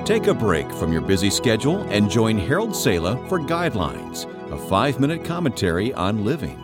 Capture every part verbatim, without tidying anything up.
Take a break from your busy schedule and join Harold Sala for Guidelines, a five-minute commentary on living.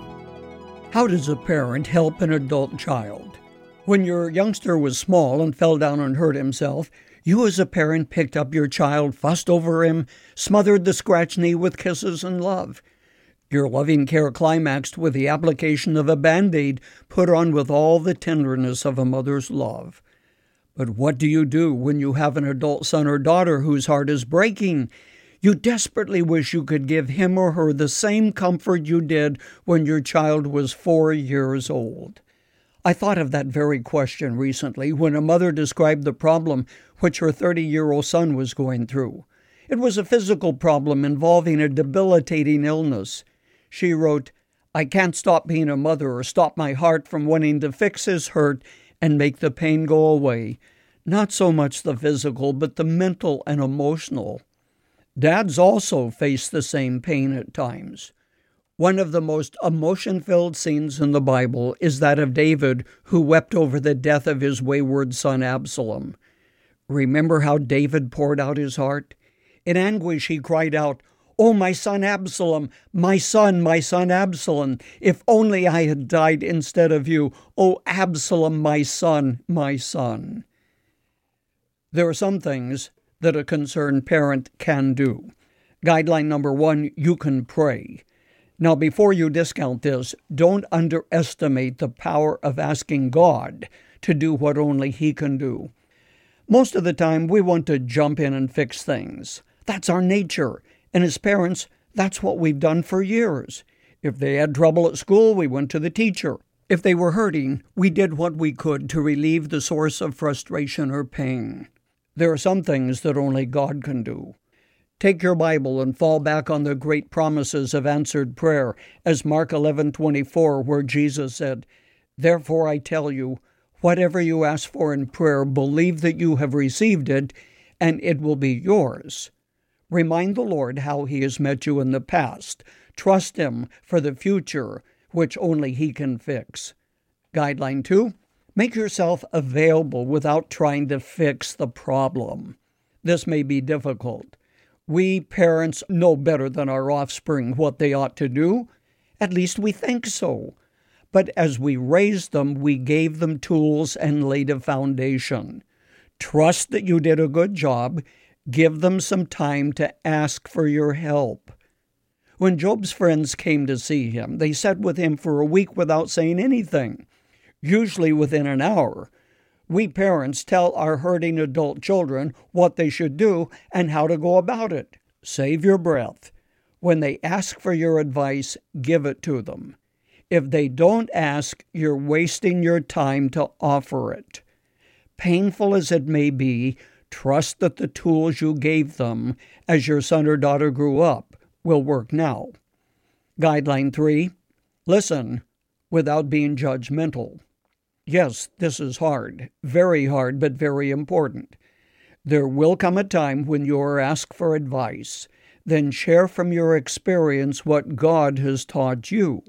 How does a parent help an adult child? When your youngster was small and fell down and hurt himself, you as a parent picked up your child, fussed over him, smothered the scratched knee with kisses and love. Your loving care climaxed with the application of a Band-Aid put on with all the tenderness of a mother's love. But what do you do when you have an adult son or daughter whose heart is breaking? You desperately wish you could give him or her the same comfort you did when your child was four years old. I thought of that very question recently when a mother described the problem which her thirty-year-old son was going through. It was a physical problem involving a debilitating illness. She wrote, "I can't stop being a mother or stop my heart from wanting to fix his hurt and make the pain go away. Not so much the physical, but the mental and emotional." Dads also face the same pain at times. One of the most emotion-filled scenes in the Bible is that of David, who wept over the death of his wayward son Absalom. Remember how David poured out his heart? In anguish he cried out, "Oh, my son Absalom, my son, my son Absalom, if only I had died instead of you. Oh, Absalom, my son, my son." There are some things that a concerned parent can do. Guideline number one, you can pray. Now, before you discount this, don't underestimate the power of asking God to do what only He can do. Most of the time, we want to jump in and fix things. That's our nature. And as parents, that's what we've done for years. If they had trouble at school, we went to the teacher. If they were hurting, we did what we could to relieve the source of frustration or pain. There are some things that only God can do. Take your Bible and fall back on the great promises of answered prayer, as Mark eleven twenty-four, where Jesus said, "Therefore I tell you, whatever you ask for in prayer, believe that you have received it, and it will be yours." Remind the Lord how He has met you in the past. Trust Him for the future, which only He can fix. Guideline two, make yourself available without trying to fix the problem. This may be difficult. We parents know better than our offspring what they ought to do. At least we think so. But as we raised them, we gave them tools and laid a foundation. Trust that you did a good job. Give them some time to ask for your help. When Job's friends came to see him, they sat with him for a week without saying anything, usually within an hour. We parents tell our hurting adult children what they should do and how to go about it. Save your breath. When they ask for your advice, give it to them. If they don't ask, you're wasting your time to offer it. Painful as it may be, trust that the tools you gave them as your son or daughter grew up will work now. Guideline three, listen without being judgmental. Yes, this is hard, very hard, but very important. There will come a time when you are asked for advice. Then share from your experience what God has taught you.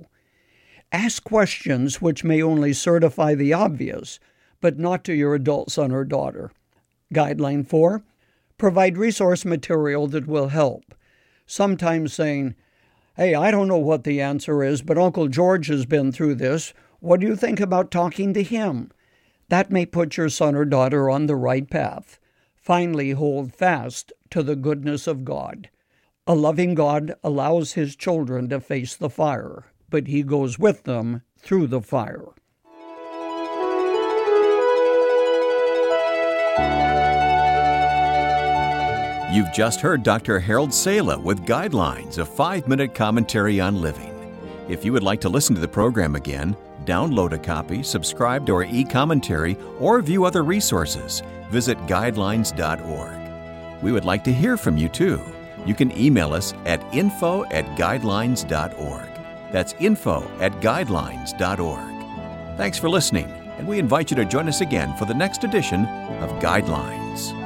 Ask questions which may only certify the obvious, but not to your adult son or daughter. Guideline four, provide resource material that will help. Sometimes saying, "Hey, I don't know what the answer is, but Uncle George has been through this. What do you think about talking to him?" That may put your son or daughter on the right path. Finally, hold fast to the goodness of God. A loving God allows His children to face the fire, but He goes with them through the fire. You've just heard Doctor Harold Sala with Guidelines, a five-minute commentary on living. If you would like to listen to the program again, download a copy, subscribe to our e-commentary, or view other resources, visit guidelines dot org. We would like to hear from you, too. You can email us at info at guidelines dot org. That's info at guidelines dot org. Thanks for listening, and we invite you to join us again for the next edition of Guidelines.